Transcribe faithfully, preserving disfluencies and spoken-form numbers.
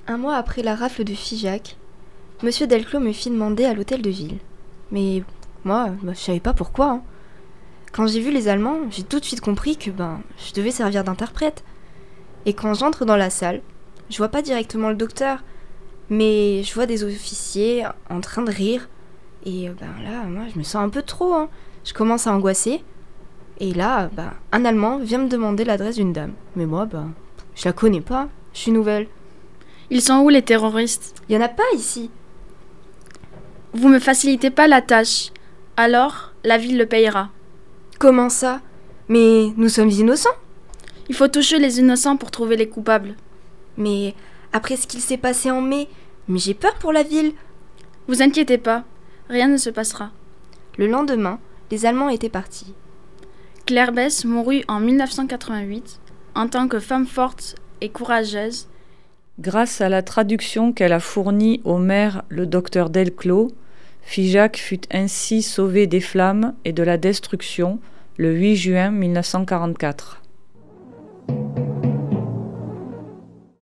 Un mois après la rafle de Figeac, Monsieur Delclos me fit demander à l'hôtel de ville. Mais moi, bah, je savais pas pourquoi. Hein. Quand j'ai vu les Allemands, j'ai tout de suite compris que ben, je devais servir d'interprète. Et quand j'entre dans la salle, je vois pas directement le docteur, mais je vois des officiers en train de rire. Et ben là, moi, je me sens un peu trop. Hein. Je commence à angoisser. Et là, ben, un Allemand vient me demander l'adresse d'une dame. Mais moi, ben, je la connais pas. Je suis nouvelle. Ils sont où les terroristes ? Il y en a pas ici. Vous me facilitez pas la tâche. Alors, la ville le payera. Comment ça ? Mais nous sommes innocents. Il faut toucher les innocents pour trouver les coupables. Mais après ce qu'il s'est passé en mai, mais j'ai peur pour la ville. Vous inquiétez pas, rien ne se passera. Le lendemain, les Allemands étaient partis. Claire Bess mourut en dix-neuf cent quatre-vingt-huit en tant que femme forte et courageuse. Grâce à la traduction qu'elle a fournie au maire, le docteur Delclos, Figeac fut ainsi sauvé des flammes et de la destruction le huit juin mille neuf cent quarante-quatre.